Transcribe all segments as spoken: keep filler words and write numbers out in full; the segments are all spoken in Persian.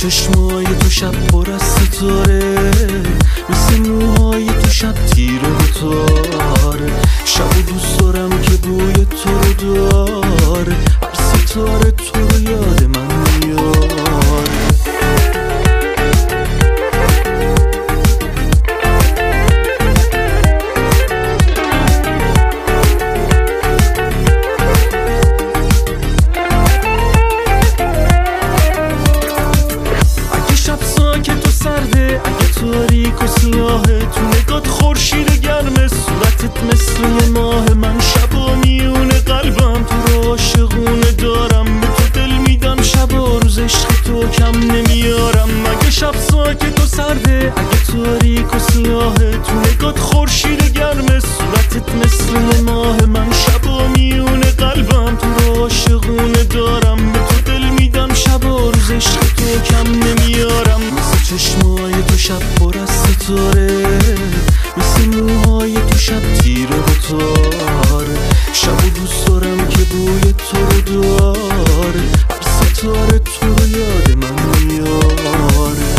چشمای تو شب پر از ستاره، مثل موهای تو شب تیر و بتاره. شب و دوست دارم که بوی تو رو داره، هر ستاره تو رو یاد من میاره. تاریک و سیاهه، تو نگات خورشید گرمه، صورتت مثل یه ماه. من شبا میونه قلبم تو رو عاشقونه دارم، به تو دل میدم شب و روز عشق تو کم نمیارم. اگه شب ساکت و سرده، اگه تاریک و سیاهه، تو نگات خورشید گرمه، صورتت مثل یه ماه. من شبا میونه قلبم تو رو عاشقونه دارم، به تو دل میدم شب و روز عشق تو کم نمیارم. مثل چشمای تو شب پر از ستاره، مثل موهای تو شب تیر و بتاره. شب و دوست دارم که بوی تو رو داره، هر ستاره تو رو یاد من میاره.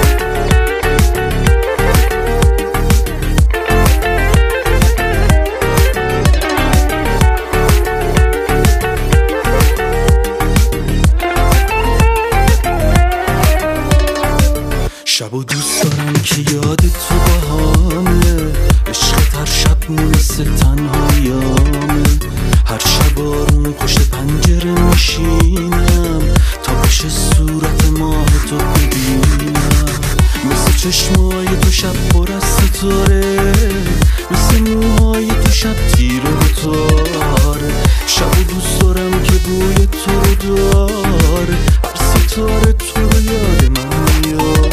شب و دوست دارم که یاد تو باهامه، عشقت هر شب مثل تنهاییامه. هر شب آروم پشت پنجره میشینم، تا بشه صورت ماه تو ببینم. مثل چشمای تو شب پر از ستاره، مثل موهای تو شب تیر و بتاره. شب و دوست دارم که بوی تو رو داره، هر ستاره تو رو یاد من میاره.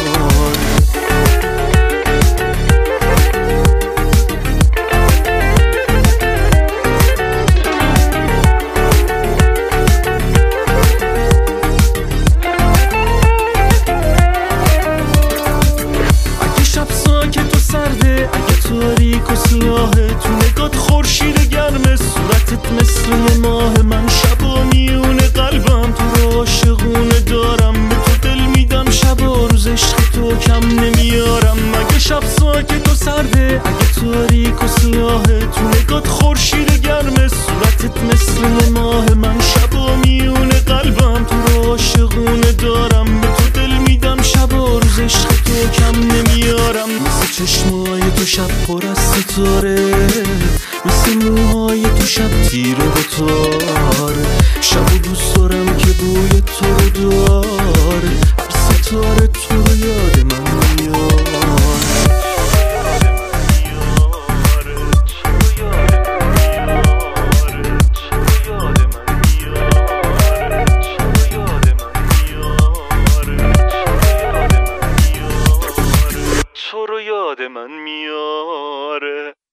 تاریک و سیاهه، تو نگات خورشید گرمه، صورتت مثل یه ماه. من شبا میونه قلبم تو رو عاشقونه دارم، به تو دل میدم شب و روز عشق تو کم نمیارم. اگه شب ساکت و سرده، اگه تاریک و سیاهه، تو نگات خورشید گرمه، صورتت مثل یه ماه. من شبا میونه قلبم تو رو عاشقونه دارم، به تو دل میدم شب و روز عشق تو کم نمیارم. مثل چشمای تو شب پر از ستاره، مثل موهای تو شب تیر و بتاره. شب و دوست دارم که بوی تو رو داره، هر ستاره تو رو یاد من میاره. تو رو یاد من میاره.